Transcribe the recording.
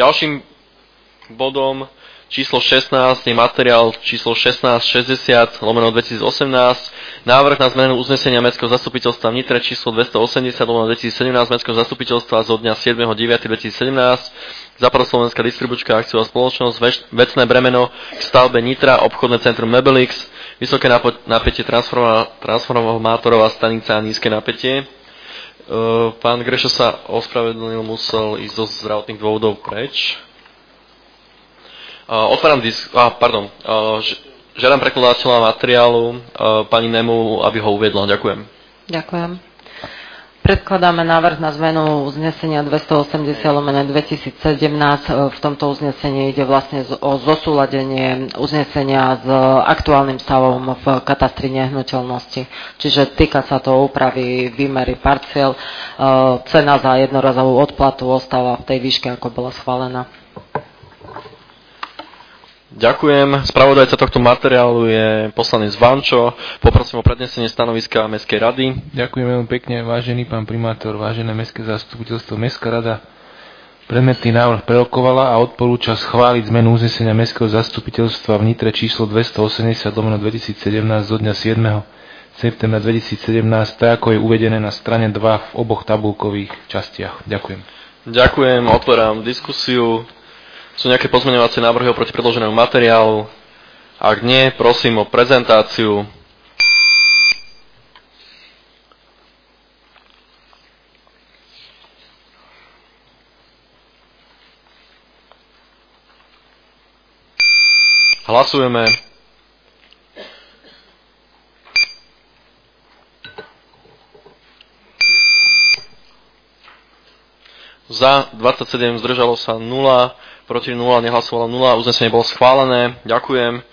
Ďalším bodom číslo 16 je materiál číslo 1660/2018, návrh na zmenu uznesenia Mestského zastupiteľstva v Nitre číslo 280/2017 Mestského zastupiteľstva zo dňa 7.9.2017 Západoslovenská distribučka akciová spoločnosť, vecné bremeno k stavbe Nitra, obchodné centrum Mebelix, vysoké napätie transformátorová stanica a nízke napätie. Pán Grešo sa ospravedlnil, musel ísť zo zdravotných dôvodov preč. Žiadam prekladateľa materiálu pani Nemu, aby ho uviedla. Ďakujem. Ďakujem. Predkladáme návrh na zmenu uznesenia 280/2017. V tomto uznesení ide vlastne o zosúladenie uznesenia s aktuálnym stavom v katastri nehnuteľnosti. Čiže týka sa to úpravy výmery parciel. Cena za jednorazovú odplatu ostáva v tej výške, ako bola schválená. Ďakujem. Spravodajca tohto materiálu je poslanec Vančo. Poprosím o prednesenie stanoviska Mestskej rady. Ďakujem veľmi pekne, vážený pán primátor, vážené Mestské zastupiteľstvo. Mestská rada predmetný návrh prerokovala a odporúča schváliť zmenu uznesenia Mestského zastupiteľstva v Nitre číslo 280/2017 zo dňa 7. septembra 2017, tak ako je uvedené na strane 2 v oboch tabulkových častiach. Ďakujem. Ďakujem. Otváram diskusiu. Sú nejaké pozmeňovacie návrhy oproti predloženému materiálu? Ak nie, prosím o prezentáciu. Hlasujeme. Za 27, zdržalo sa 0. Proti 0, nehlasovalo 0, uznesenie bolo schválené. Ďakujem.